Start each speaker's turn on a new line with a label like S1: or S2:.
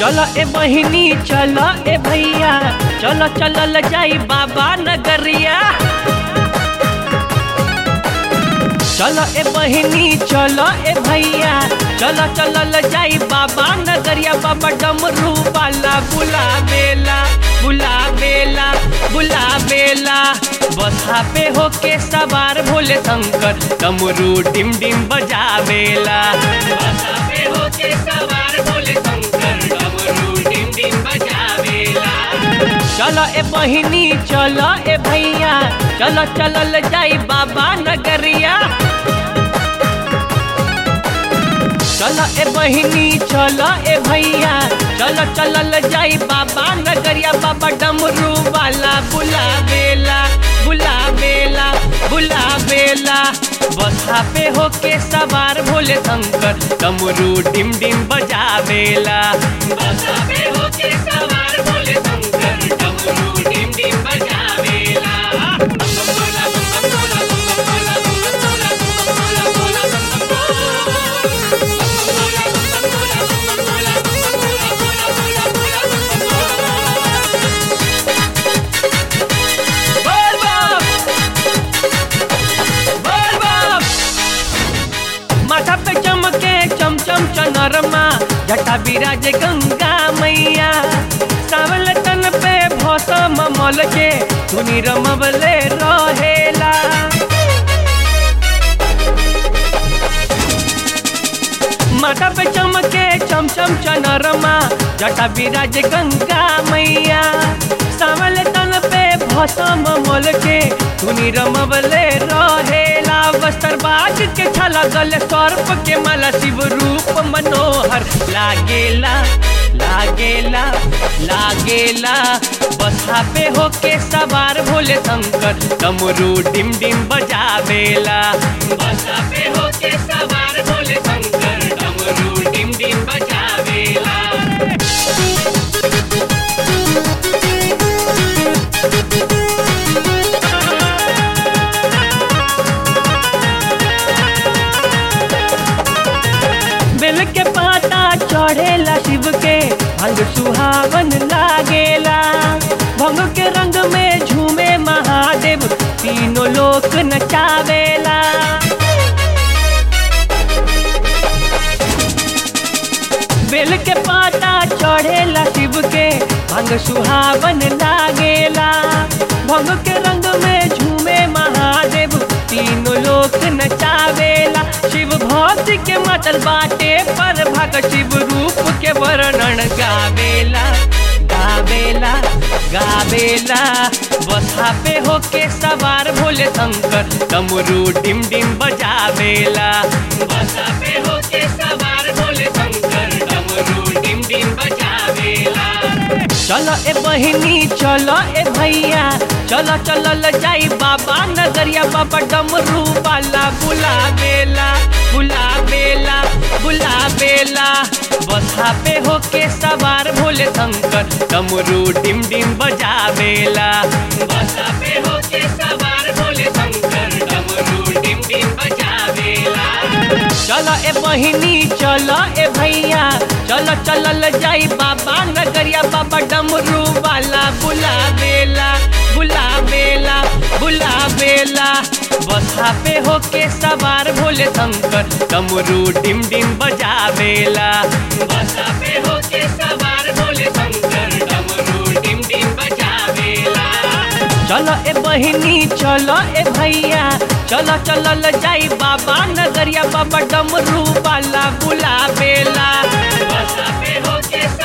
S1: चल ए बहिनी चल ए भैया चल चलल जाई बाबा नगरिया। चल ए बहिनी चल ए भैया चल चलल जाई बाबा नगरिया। बाबा डमरू वाला बुलावेला बुलावेला बुलावेला। बसा पे होके सवार भोले शंकर डमरू डिम डिम बजावेला। बसा पे होके सवार भोले शंकर डमरू डिम डिम बजावेला। चल ए बहिनी चल ए भैया चल चलल जाई बाबा नगरिया। चल ए बहिनी चल ए भैया चल चलल जाई बाबा नगरिया। बाबा डमरू वाला बुलावेला बुलावेला बुलावेला। बसा पे होके सवार भोले शंकर डमरू डिम डिम बजावेला। बसा पे होके सवार भोले शंकर डमरू डिम डिम बजावेला। माथा पे चमके चमचम चनरमा जटा बिराज गंगा मैया। सावल तन पे भौसम मल के धुनी रमवले रहेला। माथा पे चमके चमचम चनरमा जटा बिराज गंगा मैया। सावल तन पे भौसम मल के धुनी रमवले रहेला। बस्तर बाज के छाला गले सर्प के माला शिव रूप मनोहर लागेला लागेला लागेला। बसा पे होके सवार भोले शंकर डमरू डिम डिम बजावेला। बसा पे होके सवार भोले शंकर डमरू डिम डिम बजावेला। बेल के पाता चढ़ेला शिव के भंग सुहावन लागेला। भंग के रंग में झूमे महादेव तीनों लोक नचावेला। बेल के पाता चढ़ेला शिव के भंग सुहावन लागेला। भंग के रंग में झूमे महादेव तीनों लोक नचावेला। शिव भक्ति के मतल बाटे पर भग शिव रूप के वर्णन गावेला गावेला गावेला। बसा पे होके सवार भोले शंकर डमरू डिम डिम बजावेला। बसा पे होके सवार भोले शंकर डमरू डिम डिम बजावेला। चल ए बहिनी चल ए भैया चल चलल जाई बाबा नगरिया। बाबा डमरू वाला बुलावेला बुलावेला बुलावेला। बसा पे होके सवार भोले शंकर डमरू डिम डिम बजावेला। बसा पे होके सवार भोले शंकर डमरू डिम डिम बजावेला। चल ए बहिनी चल ए भैया चल चलल जाई बाबा नगरिया। बाबा डमरू वाला बुलावेला बुलावेला बुलावेला। बसा पे होके सवार भोले शंकर डमरू डिम डिम बजावेला। बसा पे होके सवार भोले शंकर डमरू डिम डिम बजावेला। चल ए बहिनी चल ए भैया चल चलल जाई बाबा नगरिया। बाबा डमरू वाला बुलावेला। बसा पे होके